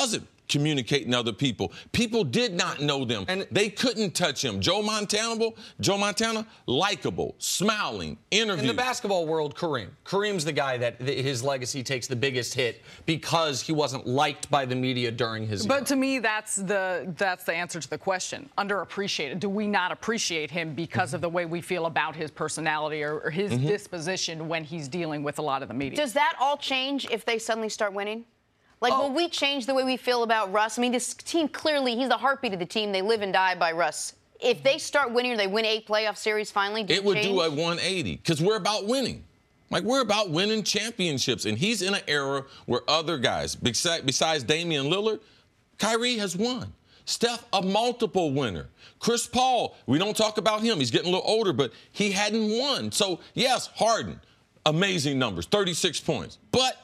communicating to other people. People did not know them. And they couldn't touch him. Joe Montana, Joe Montana, likable, smiling, interview. In the basketball world, Kareem. Kareem's the guy that th- his legacy takes the biggest hit because he wasn't liked by the media during his But era. to me, that's the that's the answer to the question. Underappreciated. Do we not appreciate him because Mm-hmm. of the way we feel about his personality or, or his Mm-hmm. disposition when he's dealing with a lot of the media? Does that all change if they suddenly start winning? Like, Oh. will we change the way we feel about Russ? I mean, this team clearly, he's the heartbeat of the team. They live and die by Russ. If they start winning or they win eight playoff series finally, do It it would change? do a one eighty because we're about winning. Like, we're about winning championships. And he's in an era where other guys, besi- besides Damian Lillard, Kyrie has won. Steph, a multiple winner. Chris Paul, we don't talk about him. He's getting a little older, but he hadn't won. So, yes, Harden, amazing numbers, thirty-six points, but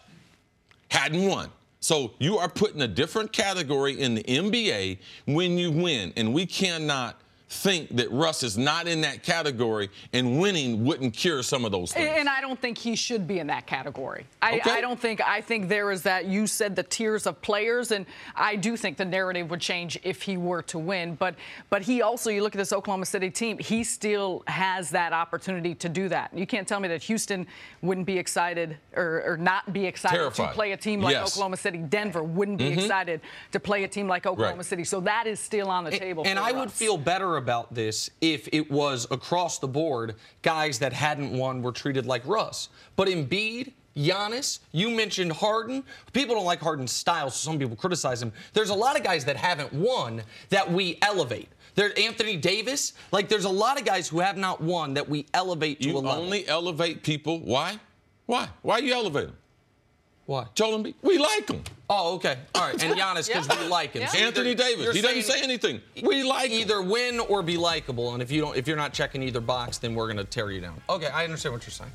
hadn't won. So you are put in a different category in the N B A when you win, and we cannot think that Russ is not in that category and winning wouldn't cure some of those things. And I don't think he should be in that category. I, Okay. I don't think, I think there is that, you said the tiers of players, and I do think the narrative would change if he were to win. But but he also, you look at this Oklahoma City team, he still has that opportunity to do that. You can't tell me that Houston wouldn't be excited or, or not be excited Terrified. to play a team like Yes. Oklahoma City. Denver wouldn't be excited to play a team like Oklahoma Right. City. So that is still on the table And for I would Russ. feel better about this if it was across the board, guys that hadn't won were treated like Russ. But Embiid, Giannis, you mentioned Harden. People don't like Harden's style, so some people criticize him. There's a lot of guys that haven't won that we elevate. There's Anthony Davis. Like, there's a lot of guys who have not won that we elevate to You a level. only elevate people. Why? Why? Why you elevate them? Why? Joel Embiid, we like him. Oh, okay. All right. And Giannis, because we like him. Yeah. So Anthony either- Davis, you're he doesn't saying say anything. We like him. either win or be likable. And if you don't, if you're not checking either box, then we're gonna tear you down. Okay, I understand what you're saying.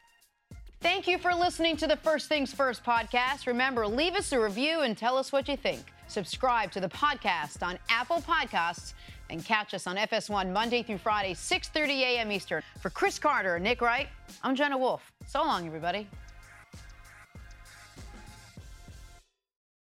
Thank you for listening to the First Things First podcast. Remember, leave us a review and tell us what you think. Subscribe to the podcast on Apple Podcasts and catch us on F S one Monday through Friday, six thirty a.m. Eastern. For Chris Carter and Nick Wright, I'm Jenna Wolf. So long, everybody.